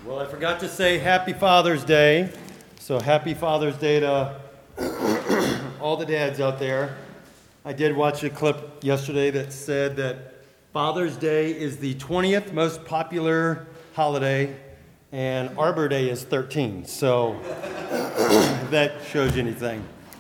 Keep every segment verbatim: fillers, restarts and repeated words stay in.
Well, I forgot to say Happy Father's Day. So happy Father's Day to all the dads out there. I did watch a clip yesterday that said that Father's Day is the twentieth most popular holiday and Arbor Day is thirteen. So if that shows you anything.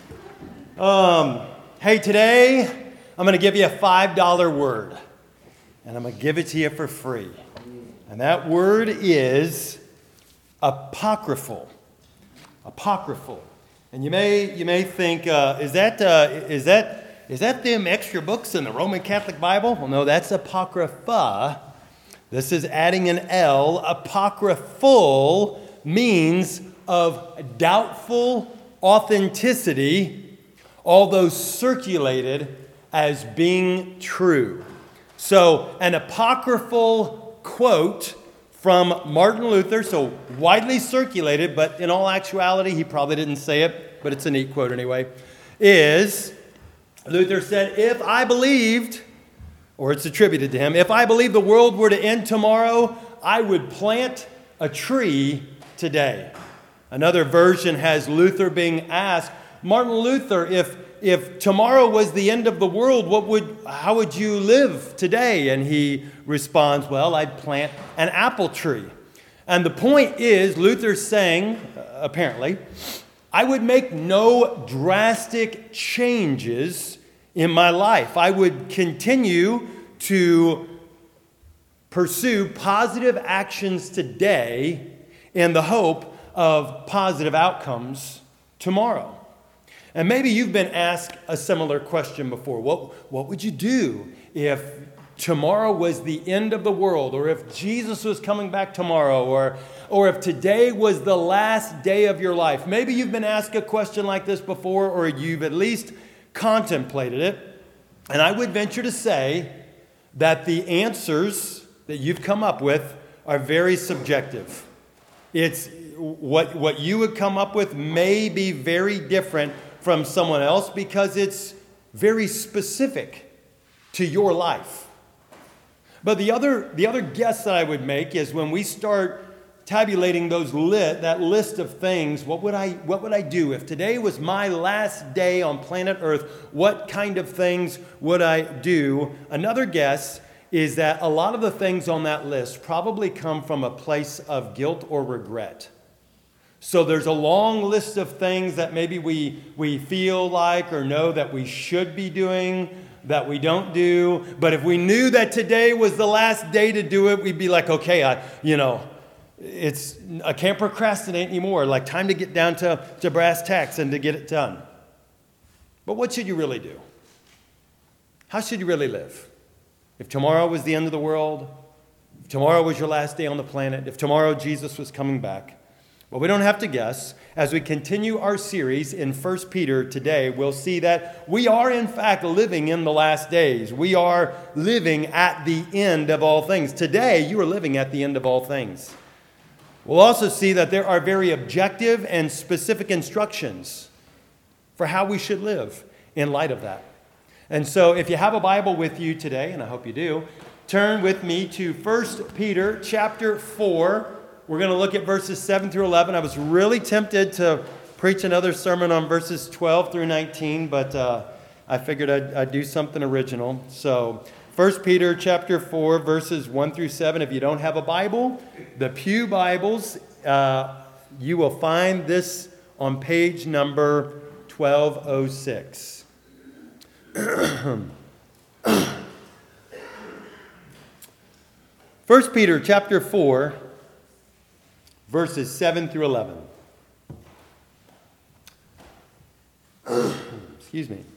Um, hey, today I'm going to give you a five dollar word. And I'm going to give it to you for free. And that word is apocryphal. Apocryphal. And you may you may think, uh, is that uh, is that is that them extra books in the Roman Catholic Bible? Well, no, that's apocrypha. This is adding an L. Apocryphal means of doubtful authenticity, although circulated as being true. So, an apocryphal quote from Martin Luther, so widely circulated, but in all actuality, he probably didn't say it, but it's a neat quote anyway, is, Luther said, if I believed, or it's attributed to him, if I believed the world were to end tomorrow, I would plant a tree today. Another version has Luther being asked, Martin Luther, if If tomorrow was the end of the world, what would, how would you live today? And he responds, well, I'd plant an apple tree. And the point is, Luther's saying, uh, apparently, I would make no drastic changes in my life. I would continue to pursue positive actions today in the hope of positive outcomes tomorrow. And maybe you've been asked a similar question before. What, what would you do if tomorrow was the end of the world, or if Jesus was coming back tomorrow, or, or if today was the last day of your life? Maybe you've been asked a question like this before, or you've at least contemplated it. And I would venture to say that the answers that you've come up with are very subjective. It's what, what you would come up with may be very different from someone else because it's very specific to your life. But the other the other guess that I would make is when we start tabulating those lit that list of things, what would I what would I do if today was my last day on planet Earth? What kind of things would I do? Another guess is that a lot of the things on that list probably come from a place of guilt or regret. So there's a long list of things that maybe we, we feel like or know that we should be doing, that we don't do. But if we knew that today was the last day to do it, we'd be like, okay, I, you know, it's I can't procrastinate anymore. Like, time to get down to, to brass tacks and to get it done. But what should you really do? How should you really live? If tomorrow was the end of the world, if tomorrow was your last day on the planet, if tomorrow Jesus was coming back, well, we don't have to guess. As we continue our series in First Peter today, we'll see that we are, in fact, living in the last days. We are living at the end of all things. Today, you are living at the end of all things. We'll also see that there are very objective and specific instructions for how we should live in light of that. And so if you have a Bible with you today, and I hope you do, turn with me to First Peter chapter four. We're going to look at verses seven through eleven. I was really tempted to preach another sermon on verses twelve through nineteen, but uh, I figured I'd, I'd do something original. So, First Peter chapter four, verses one through seven. If you don't have a Bible, the Pew Bibles, uh, you will find this on page number twelve oh six. First Peter chapter four, verses seven through eleven. Excuse me.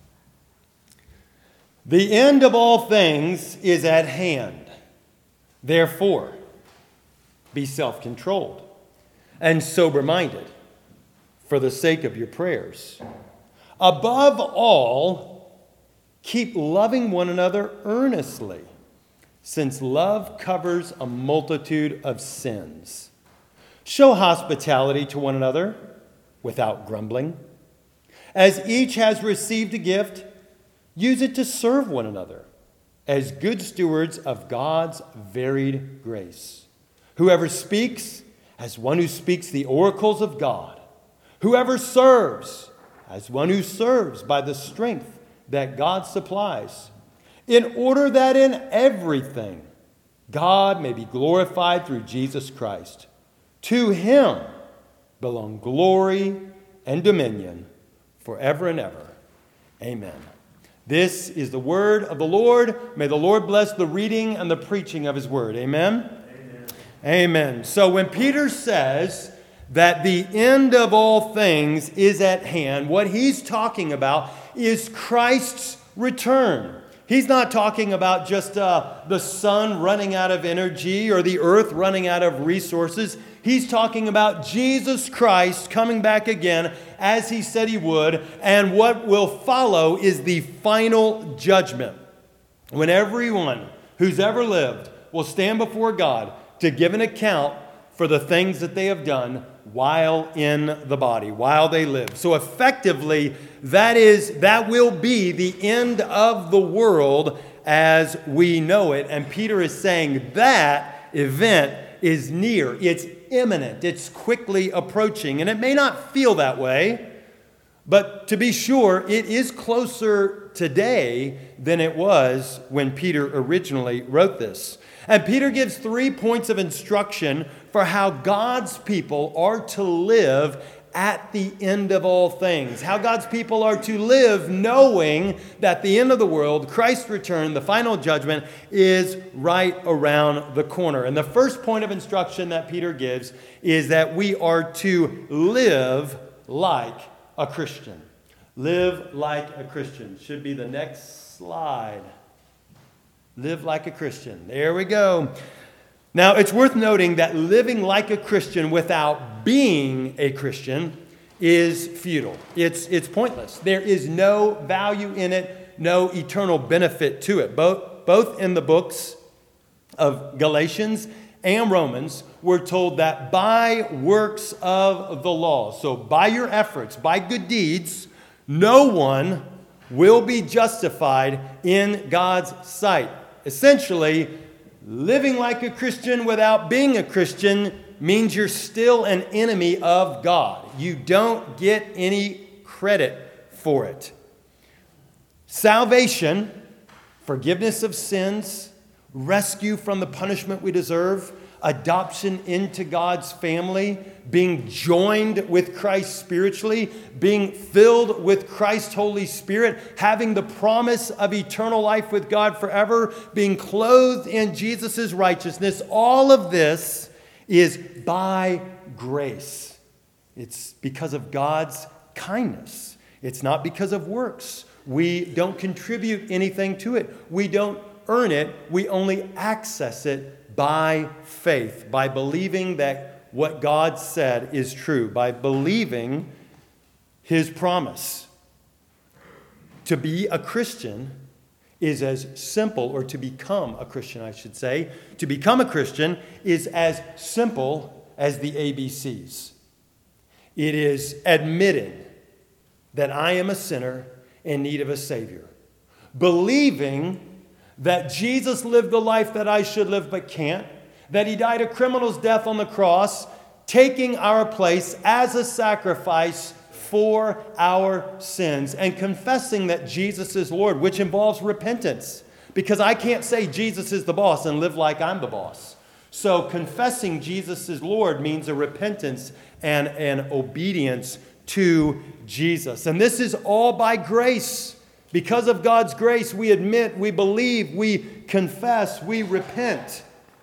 The end of all things is at hand. Therefore, be self-controlled and sober-minded for the sake of your prayers. Above all, keep loving one another earnestly, since love covers a multitude of sins. Show hospitality to one another without grumbling. As each has received a gift, use it to serve one another as good stewards of God's varied grace. Whoever speaks, as one who speaks the oracles of God. Whoever serves, as one who serves by the strength that God supplies, in order that in everything God may be glorified through Jesus Christ. To him belong glory and dominion forever and ever. Amen. This is the word of the Lord. May the Lord bless the reading and the preaching of his word. Amen? Amen. Amen. So when Peter says that the end of all things is at hand, what he's talking about is Christ's return. He's not talking about just uh, the sun running out of energy or the earth running out of resources. He's talking about Jesus Christ coming back again as he said he would. And what will follow is the final judgment, when everyone who's ever lived will stand before God to give an account for the things that they have done while in the body, while they live. So effectively, that is, that will be the end of the world as we know it. And Peter is saying that event is near. It's imminent. It's quickly approaching. And it may not feel that way, but to be sure, it is closer today than it was when Peter originally wrote this. And Peter gives three points of instruction for how God's people are to live at the end of all things. How God's people are to live knowing that the end of the world, Christ's return, the final judgment, is right around the corner. And the first point of instruction that Peter gives is that we are to live like a Christian. Live like a Christian. Should be the next slide. Live like a Christian. There we go. Now, it's worth noting that living like a Christian without being a Christian is futile. It's, it's pointless. There is no value in it, no eternal benefit to it. Both, both in the books of Galatians and Romans, we're told that by works of the law, so by your efforts, by good deeds, no one will be justified in God's sight. Essentially, living like a Christian without being a Christian means you're still an enemy of God. You don't get any credit for it. Salvation, forgiveness of sins, rescue from the punishment we deserve, adoption into God's family, being joined with Christ spiritually, being filled with Christ's Holy Spirit, having the promise of eternal life with God forever, being clothed in Jesus' righteousness. All of this is by grace. It's because of God's kindness. It's not because of works. We don't contribute anything to it. We don't earn it. We only access it by faith, by believing that what God said is true, by believing his promise. To be a Christian is as simple, or to become a Christian, I should say, to become a Christian is as simple as the A B Cs. It is admitting that I am a sinner in need of a Savior. Believing that Jesus lived the life that I should live but can't, that he died a criminal's death on the cross, taking our place as a sacrifice for our sins, and confessing that Jesus is Lord, which involves repentance, because I can't say Jesus is the boss and live like I'm the boss. So confessing Jesus is Lord means a repentance and an obedience to Jesus. And this is all by grace. Because of God's grace, we admit, we believe, we confess, we repent.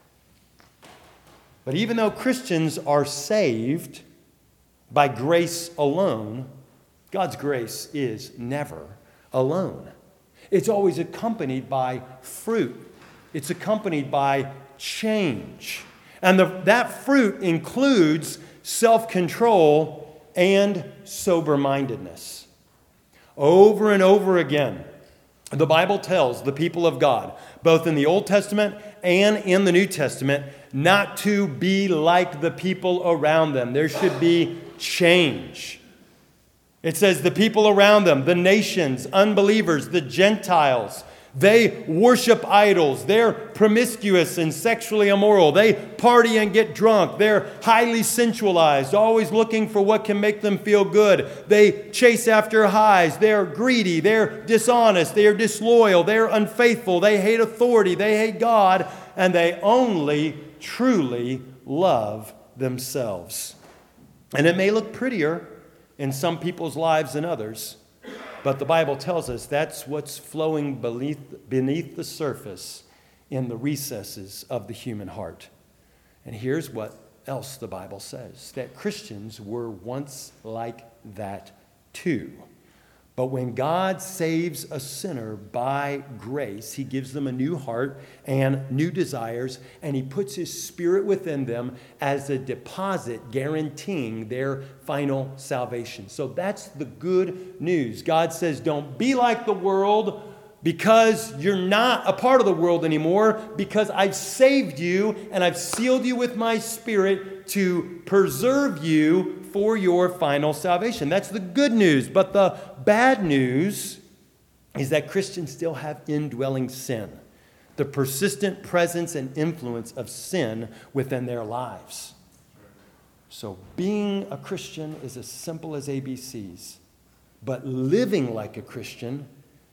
But even though Christians are saved by grace alone, God's grace is never alone. It's always accompanied by fruit. It's accompanied by change. And the, that fruit includes self-control and sober-mindedness. Over and over again, the Bible tells the people of God, both in the Old Testament and in the New Testament, not to be like the people around them. There should be change. It says the people around them, the nations, unbelievers, the Gentiles, They worship idols. They're promiscuous and sexually immoral. They party and get drunk. They're highly sensualized, always looking for what can make them feel good. They chase after highs. They're greedy. They're dishonest. They're disloyal. They're unfaithful. They hate authority. They hate God. And they only truly love themselves. And it may look prettier in some people's lives than others, but the Bible tells us that's what's flowing beneath, beneath the surface in the recesses of the human heart. And here's what else the Bible says, that Christians were once like that too. But when God saves a sinner by grace, he gives them a new heart and new desires, and he puts his Spirit within them as a deposit guaranteeing their final salvation. So that's the good news. God says, don't be like the world because you're not a part of the world anymore, because I've saved you and I've sealed you with my Spirit to preserve you for your final salvation. That's the good news. But the bad news is that Christians still have indwelling sin, the persistent presence and influence of sin within their lives. So being a Christian is as simple as A B Cs, but living like a Christian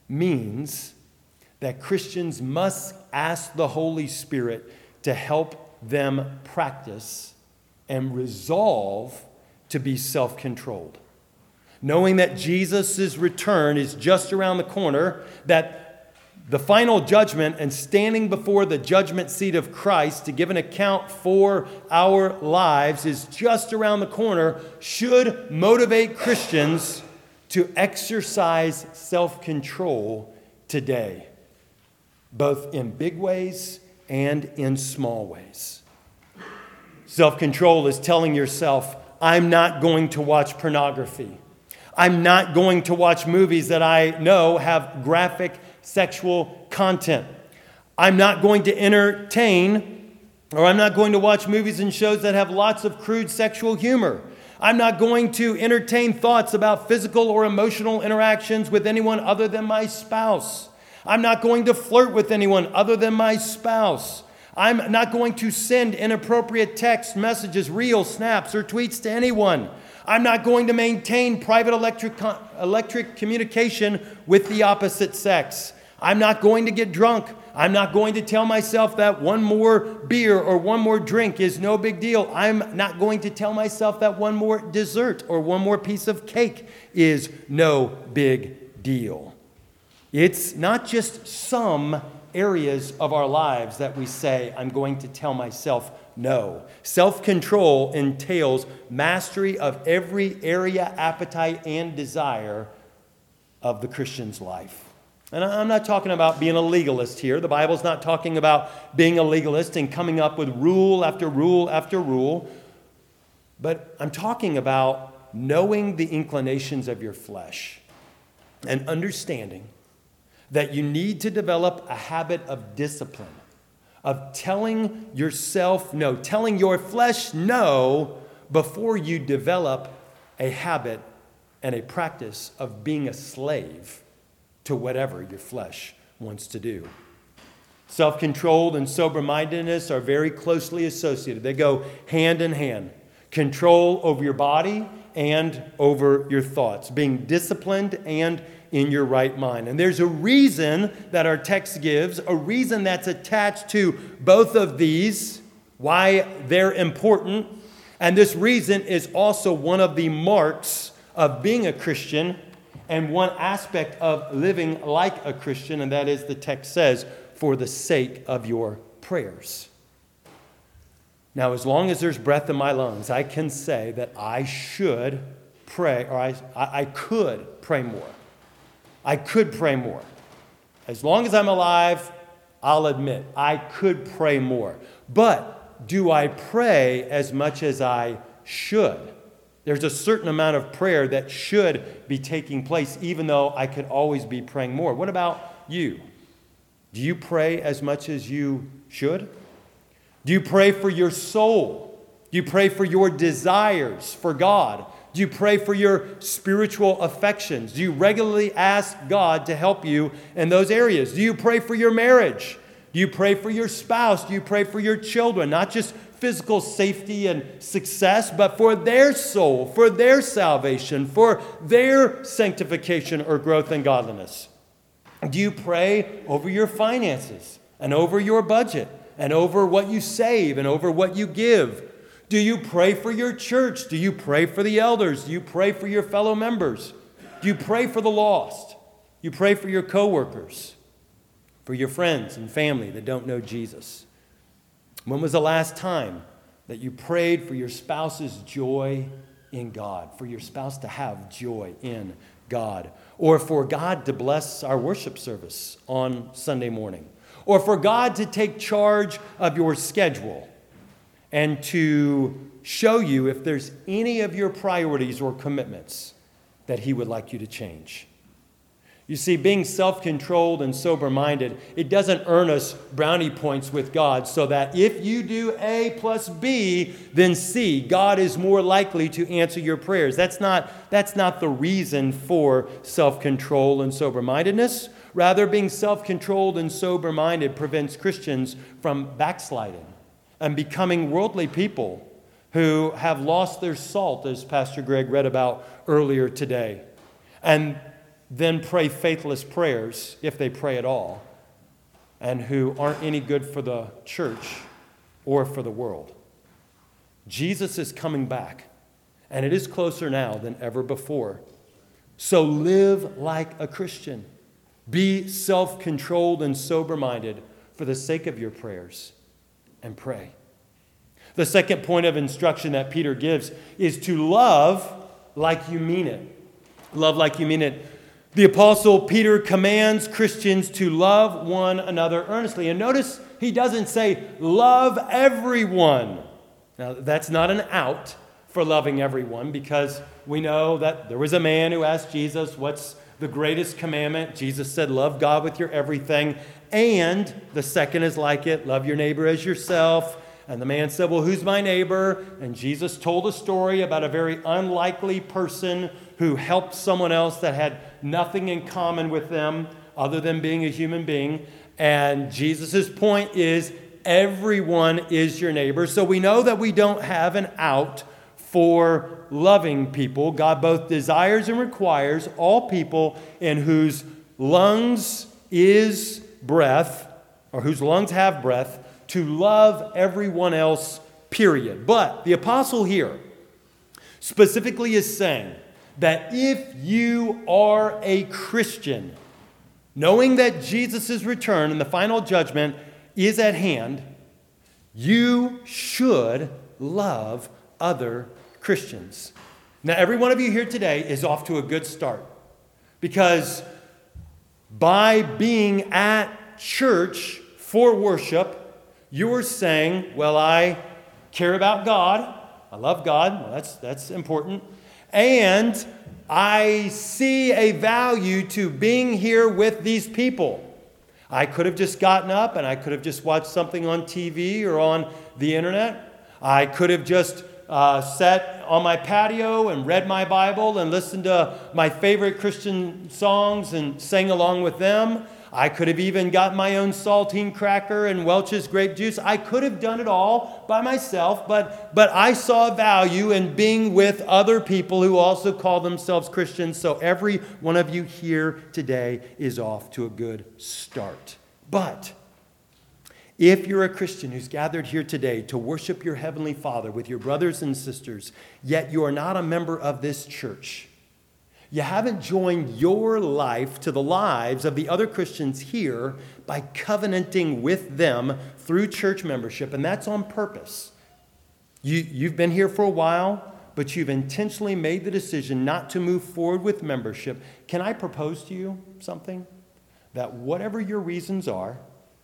means that Christians must ask the Holy Spirit to help them practice and resolve to be self-controlled. Knowing that Jesus' return is just around the corner, that the final judgment and standing before the judgment seat of Christ to give an account for our lives is just around the corner, should motivate Christians to exercise self-control today, both in big ways and in small ways. Self-control is telling yourself, I'm not going to watch pornography. I'm not going to watch movies that I know have graphic sexual content. I'm not going to entertain, or I'm not going to watch movies and shows that have lots of crude sexual humor. I'm not going to entertain thoughts about physical or emotional interactions with anyone other than my spouse. I'm not going to flirt with anyone other than my spouse. I'm not going to send inappropriate text messages, reels, snaps, or tweets to anyone. I'm not going to maintain private electric, electric communication with the opposite sex. I'm not going to get drunk. I'm not going to tell myself that one more beer or one more drink is no big deal. I'm not going to tell myself that one more dessert or one more piece of cake is no big deal. It's not just some areas of our lives that we say, I'm going to tell myself no. Self-control entails mastery of every area, appetite, and desire of the Christian's life. And I'm not talking about being a legalist here. The Bible's not talking about being a legalist and coming up with rule after rule after rule. But I'm talking about knowing the inclinations of your flesh and understanding that you need to develop a habit of discipline, of telling yourself no, telling your flesh no before you develop a habit and a practice of being a slave to whatever your flesh wants to do. Self-controlled and sober-mindedness are very closely associated. They go hand in hand. Control over your body and over your thoughts. Being disciplined and in your right mind. And there's a reason that our text gives, a reason that's attached to both of these, why they're important. And this reason is also one of the marks of being a Christian and one aspect of living like a Christian, and that is, the text says, for the sake of your prayers. Now, as long as there's breath in my lungs, I can say that I should pray, or I, I could pray more. I could pray more. As long as I'm alive, I'll admit, I could pray more. But do I pray as much as I should? There's a certain amount of prayer that should be taking place, even though I could always be praying more. What about you? Do you pray as much as you should? Do you pray for your soul? Do you pray for your desires for God Do you pray for your spiritual affections? Do you regularly ask God to help you in those areas? Do you pray for your marriage? Do you pray for your spouse? Do you pray for your children? Not just physical safety and success, but for their soul, for their salvation, for their sanctification or growth in godliness. Do you pray over your finances and over your budget and over what you save and over what you give? Do you pray for your church? Do you pray for the elders? Do you pray for your fellow members? Do you pray for the lost? You pray for your coworkers, for your friends and family that don't know Jesus. When was the last time that you prayed for your spouse's joy in God, for your spouse to have joy in God, or for God to bless our worship service on Sunday morning, or for God to take charge of your schedule and to show you if there's any of your priorities or commitments that He would like you to change? You see, being self-controlled and sober-minded, it doesn't earn us brownie points with God so that if you do A plus B, then C, God is more likely to answer your prayers. That's not, that's not the reason for self-control and sober-mindedness. Rather, being self-controlled and sober-minded prevents Christians from backsliding and becoming worldly people who have lost their salt, as Pastor Greg read about earlier today, and then pray faithless prayers, if they pray at all, and who aren't any good for the church or for the world. Jesus is coming back, and it is closer now than ever before. So live like a Christian. Be self-controlled and sober-minded for the sake of your prayers, and pray. The second point of instruction that Peter gives is to love like you mean it. Love like you mean it. The Apostle Peter commands Christians to love one another earnestly. And notice he doesn't say, love everyone. Now, that's not an out for loving everyone, because we know that there was a man who asked Jesus, what's the greatest commandment? Jesus said, love God with your everything. And the second is like it, love your neighbor as yourself. And the man said, well, who's my neighbor? And Jesus told a story about a very unlikely person who helped someone else that had nothing in common with them other than being a human being. And Jesus' point is, everyone is your neighbor. So we know that we don't have an out for loving people. God both desires and requires all people in whose lungs is breath, or whose lungs have breath, to love everyone else, period. But the apostle here specifically is saying that if you are a Christian, knowing that Jesus' return and the final judgment is at hand, you should love other Christians. Now, every one of you here today is off to a good start, because by being at church for worship, you're saying, well, I care about God. I love God. Well, that's, that's important. And I see a value to being here with these people. I could have just gotten up and I could have just watched something on T V or on the internet. I could have just uh, sat on my patio and read my Bible and listened to my favorite Christian songs and sang along with them. I could have even got my own saltine cracker and Welch's grape juice. I could have done it all by myself, but, but I saw value in being with other people who also call themselves Christians. So every one of you here today is off to a good start. But if you're a Christian who's gathered here today to worship your Heavenly Father with your brothers and sisters, yet you are not a member of this church, you haven't joined your life to the lives of the other Christians here by covenanting with them through church membership, and that's on purpose. You, you've been here for a while, but you've intentionally made the decision not to move forward with membership. Can I propose to you something? That whatever your reasons are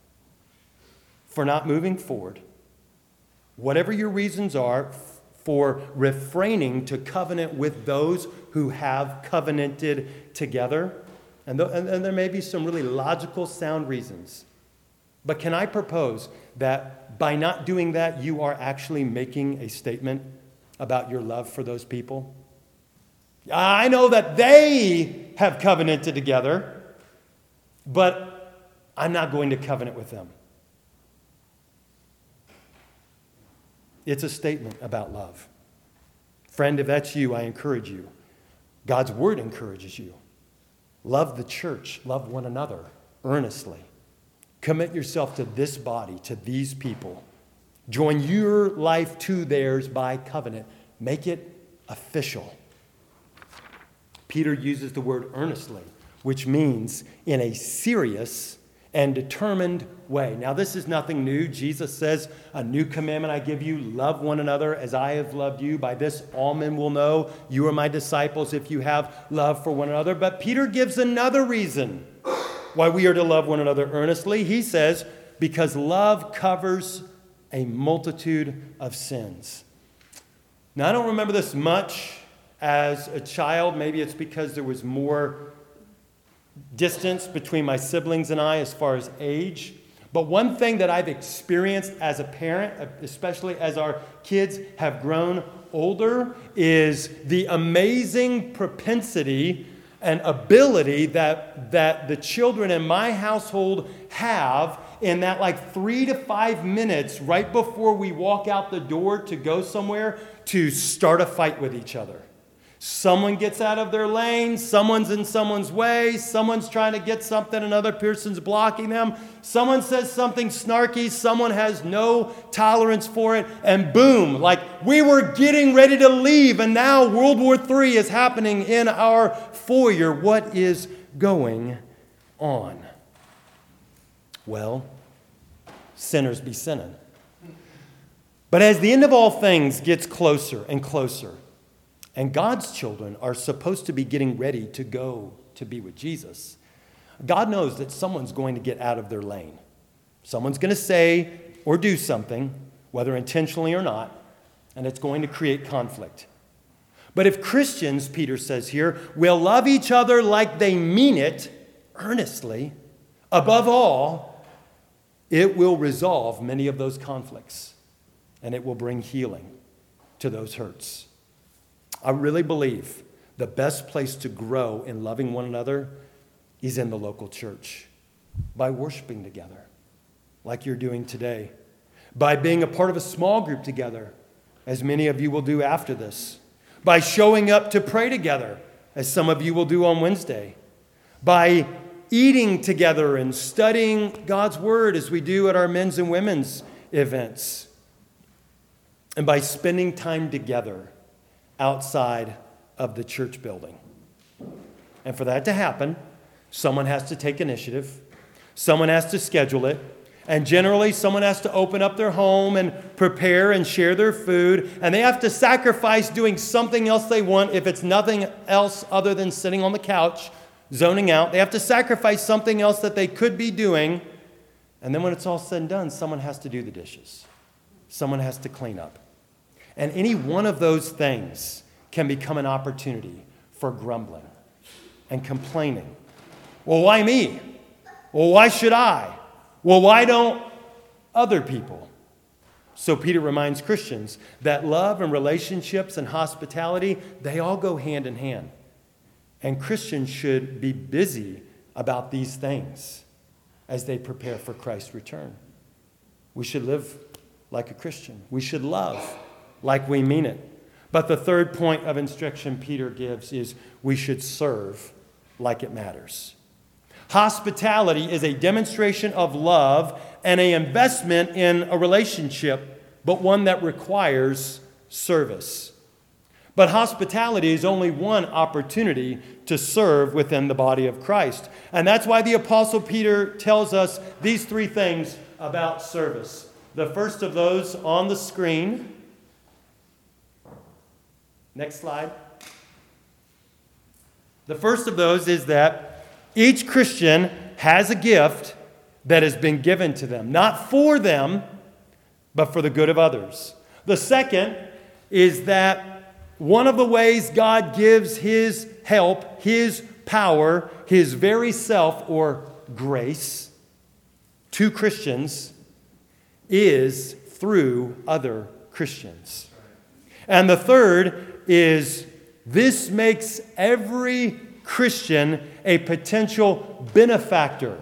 for not moving forward, whatever your reasons are for refraining to covenant with those who have covenanted together. And, th- and, and there may be some really logical, sound reasons. But can I propose that by not doing that, you are actually making a statement about your love for those people? I know that they have covenanted together, but I'm not going to covenant with them. It's a statement about love. Friend, if that's you, I encourage you. God's word encourages you. Love the church. Love one another earnestly. Commit yourself to this body, to these people. Join your life to theirs by covenant. Make it official. Peter uses the word earnestly, which means in a serious and determined way. Now, this is nothing new. Jesus says, a new commandment I give you, love one another as I have loved you. By this, all men will know you are my disciples if you have love for one another. But Peter gives another reason why we are to love one another earnestly. He says, because love covers a multitude of sins. Now, I don't remember this much as a child. Maybe it's because there was more distance between my siblings and I as far as age. But one thing that I've experienced as a parent, especially as our kids have grown older, is the amazing propensity and ability that, that the children in my household have in that like three to five minutes right before we walk out the door to go somewhere to start a fight with each other. Someone gets out of their lane, someone's in someone's way, someone's trying to get something, another person's blocking them, someone says something snarky, someone has no tolerance for it, and boom, like we were getting ready to leave, and now World War Three is happening in our foyer. What is going on? Well, sinners be sinning. But as the end of all things gets closer and closer, and God's children are supposed to be getting ready to go to be with Jesus, God knows that someone's going to get out of their lane. Someone's going to say or do something, whether intentionally or not, and it's going to create conflict. But if Christians, Peter says here, will love each other like they mean it, earnestly, above all, it will resolve many of those conflicts, and it will bring healing to those hurts. I really believe the best place to grow in loving one another is in the local church, by worshiping together, like you're doing today, by being a part of a small group together, as many of you will do after this, by showing up to pray together, as some of you will do on Wednesday, by eating together and studying God's Word as we do at our men's and women's events, and by spending time together outside of the church building. And for that to happen, someone has to take initiative, someone has to schedule it, and generally someone has to open up their home and prepare and share their food, and they have to sacrifice doing something else they want if it's nothing else other than sitting on the couch, zoning out. They have to sacrifice something else that they could be doing, and then when it's all said and done, someone has to do the dishes. Someone has to clean up. And any one of those things can become an opportunity for grumbling and complaining. Well, why me? Well, why should I? Well, why don't other people? So Peter reminds Christians that love and relationships and hospitality, they all go hand in hand. And Christians should be busy about these things as they prepare for Christ's return. We should live like a Christian. We should love like we mean it. But the third point of instruction Peter gives is we should serve like it matters. Hospitality is a demonstration of love and an investment in a relationship, but one that requires service. But hospitality is only one opportunity to serve within the body of Christ. And that's why the Apostle Peter tells us these three things about service. The first of those on the screen. Next slide. The first of those is that each Christian has a gift that has been given to them, not for them, but for the good of others. The second is that one of the ways God gives His help, His power, His very self or grace to Christians is through other Christians. And the third is This makes every Christian a potential benefactor.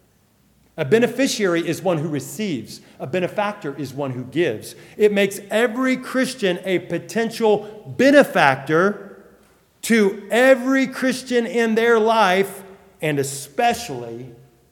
A beneficiary is one who receives. A benefactor is one who gives. It makes every Christian a potential benefactor to every Christian in their life, and especially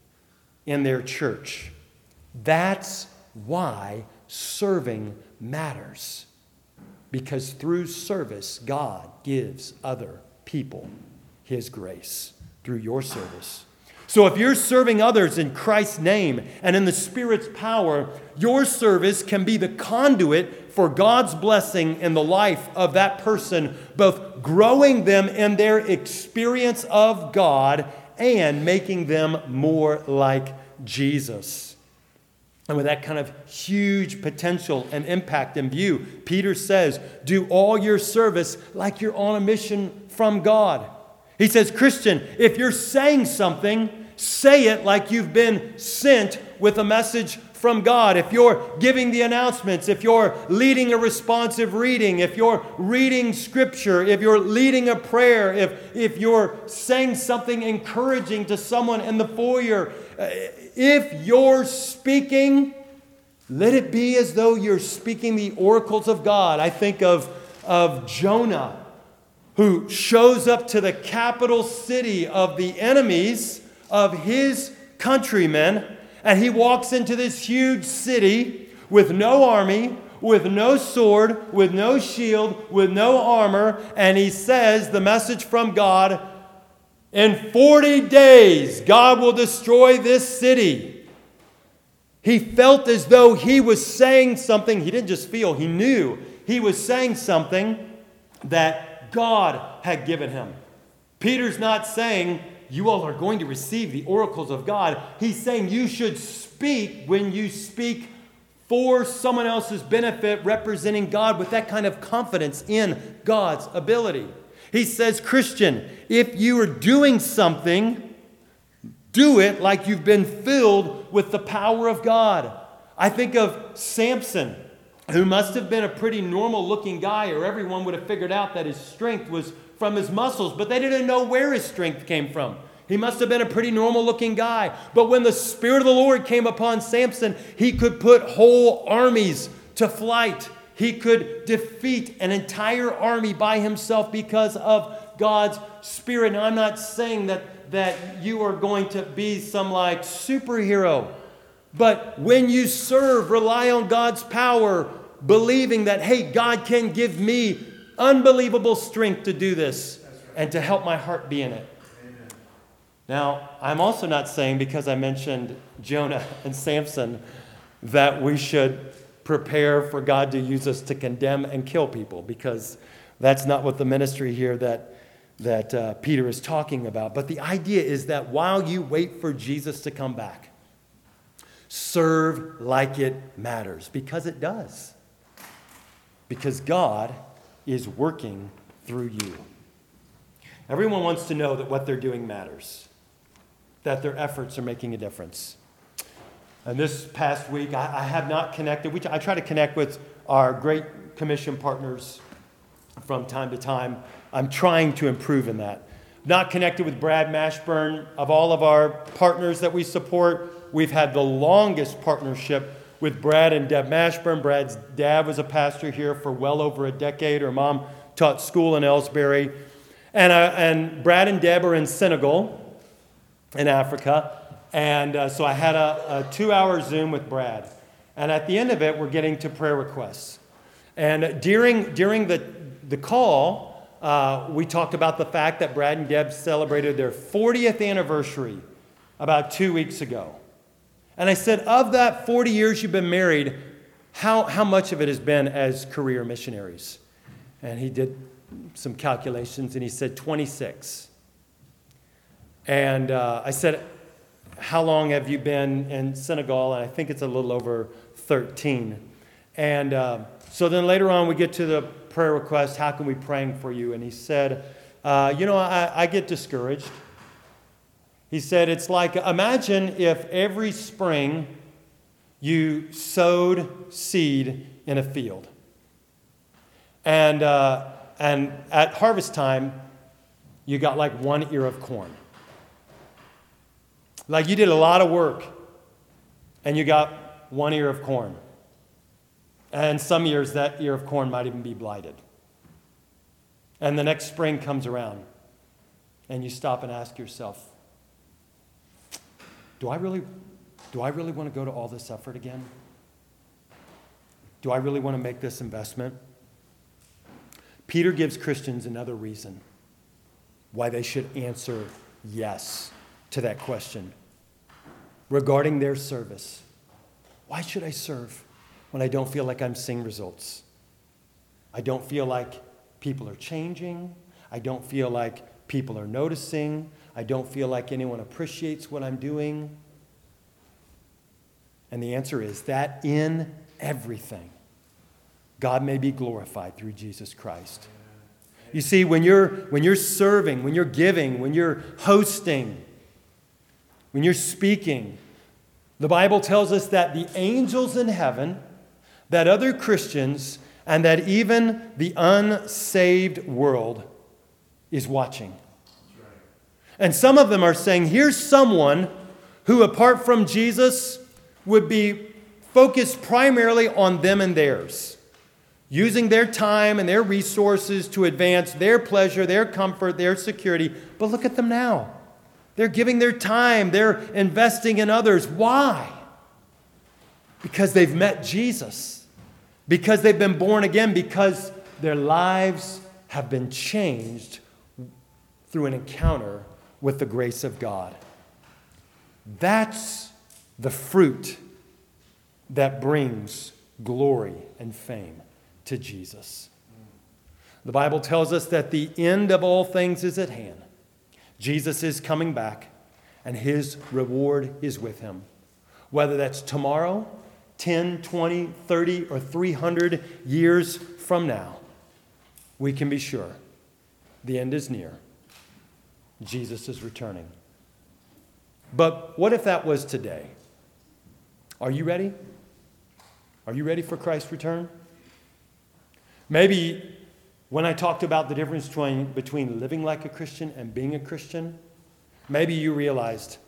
in their church. That's why serving matters. Because through service, God gives other people His grace through your service. So if you're serving others in Christ's name and in the Spirit's power, your service can be the conduit for God's blessing in the life of that person, both growing them in their experience of God and making them more like Jesus. And with that kind of huge potential and impact in view, Peter says, do all your service like you're on a mission from God. He says, Christian, if you're saying something, say it like you've been sent with a message from God. If you're giving the announcements, if you're leading a responsive reading, if you're reading scripture, if you're leading a prayer, if, if you're saying something encouraging to someone in the foyer, if you're speaking, let it be as though you're speaking the oracles of God. I think of, of Jonah, who shows up to the capital city of the enemies of his countrymen, and he walks into this huge city with no army, with no sword, with no shield, with no armor, and he says the message from God, in forty days God will destroy this city. He felt as though he was saying something. He didn't just feel, he knew he was saying something that God had given him. Peter's not saying, you all are going to receive the oracles of God. He's saying you should speak when you speak for someone else's benefit, representing God with that kind of confidence in God's ability. He says, Christian, if you are doing something, do it like you've been filled with the power of God. I think of Samson, who must have been a pretty normal-looking guy, or everyone would have figured out that his strength was from his muscles, but they didn't know where his strength came from. He must have been a pretty normal-looking guy. But when the Spirit of the Lord came upon Samson, he could put whole armies to flight. He could defeat an entire army by himself because of God's Spirit. Now, I'm not saying that, that you are going to be some like superhero. But when you serve, rely on God's power, believing that, hey, God can give me unbelievable strength to do this and to help my heart be in it. Amen. Now, I'm also not saying, because I mentioned Jonah and Samson, that we should prepare for God to use us to condemn and kill people, because that's not what the ministry here that, that uh, Peter is talking about. But the idea is that while you wait for Jesus to come back, serve like it matters, because it does. Because God is working through you. Everyone wants to know that what they're doing matters, that their efforts are making a difference. And this past week, I, I have not connected. We, I try to connect with our Great Commission partners from time to time. I'm trying to improve in that. Not connected with Brad Mashburn. Of all of our partners that we support, we've had the longest partnership with Brad and Deb Mashburn. Brad's dad was a pastor here for well over a decade. Her mom taught school in Ellsbury. And, uh, and Brad and Deb are in Senegal, in Africa. And uh, so I had a, a two-hour Zoom with Brad. And at the end of it, we're getting to prayer requests. And during, during the, the call, uh, we talked about the fact that Brad and Deb celebrated their fortieth anniversary about two weeks ago. And I said, of that forty years you've been married, how, how much of it has been as career missionaries? And he did some calculations, and he said twenty-six. And uh, I said, how long have you been in Senegal? And I think it's a little over thirteen. And uh, so then later on we get to the prayer request, how can we pray for you? And he said, uh, you know, I, I get discouraged. He said, it's like, imagine if every spring you sowed seed in a field. And uh, and at harvest time, you got like one ear of corn. Like you did a lot of work, and you got one ear of corn. And some years, that ear of corn might even be blighted. And the next spring comes around, and you stop and ask yourself, do I really, do I really want to go to all this effort again? Do I really want to make this investment? Peter gives Christians another reason why they should answer yes to that question regarding their service. Why should I serve when I don't feel like I'm seeing results? I don't feel like people are changing. I don't feel like people are noticing. I don't feel like anyone appreciates what I'm doing. And the answer is that in everything, God may be glorified through Jesus Christ. You see, when you're, when you're serving, when you're giving, when you're hosting, when you're speaking, the Bible tells us that the angels in heaven, that other Christians, and that even the unsaved world is watching. And some of them are saying, here's someone who, apart from Jesus, would be focused primarily on them and theirs, using their time and their resources to advance their pleasure, their comfort, their security. But look at them now. They're giving their time. They're investing in others. Why? Because they've met Jesus. Because they've been born again. Because their lives have been changed through an encounter with the grace of God. That's the fruit that brings glory and fame to Jesus. The Bible tells us that the end of all things is at hand. Jesus is coming back, and his reward is with him. Whether that's tomorrow, ten, twenty, thirty, or three hundred years from now, we can be sure the end is near. Jesus is returning. But what if that was today? Are you ready? Are you ready for Christ's return? Maybe when I talked about the difference between, between living like a Christian and being a Christian, maybe you realized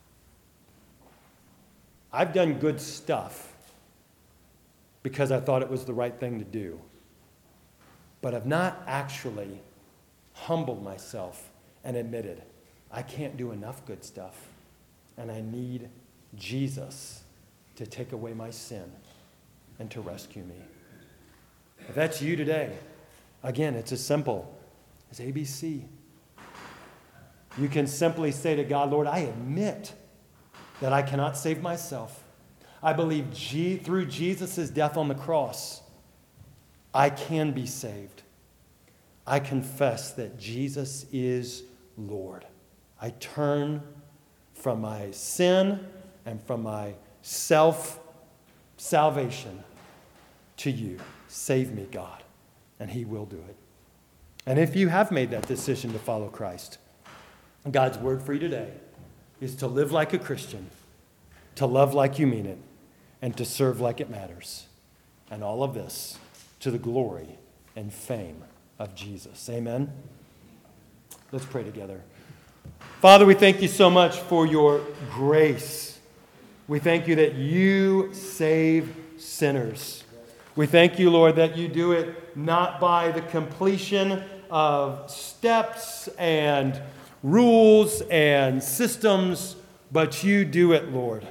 I've done good stuff because I thought it was the right thing to do. But I've not actually humbled myself and admitted I can't do enough good stuff, and I need Jesus to take away my sin and to rescue me. If that's you today, again, it's as simple as A B C. You can simply say to God, Lord, I admit that I cannot save myself. I believe G- through Jesus' death on the cross, I can be saved. I confess that Jesus is Lord. I turn from my sin and from my self-salvation to you. Save me, God. And he will do it. And if you have made that decision to follow Christ, God's word for you today is to live like a Christian, to love like you mean it, and to serve like it matters. And all of this to the glory and fame of Jesus. Amen? Let's pray together. Father, we thank you so much for your grace. We thank you that you save sinners. We thank you, Lord, that you do it not by the completion of steps and rules and systems, but you do it, Lord,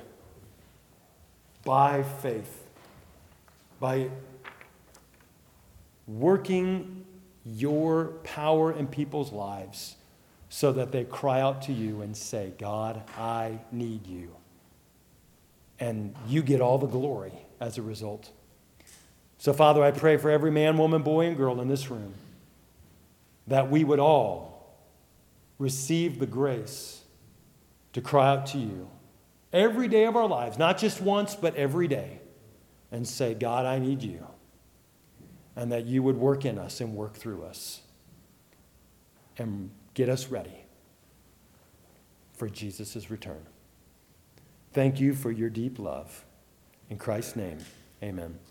by faith, by working your power in people's lives so that they cry out to you and say, God, I need you. And you get all the glory as a result. So, Father, I pray for every man, woman, boy, and girl in this room that we would all receive the grace to cry out to you every day of our lives, not just once, but every day, and say, God, I need you, and that you would work in us and work through us and get us ready for Jesus' return. Thank you for your deep love. In Christ's name, amen.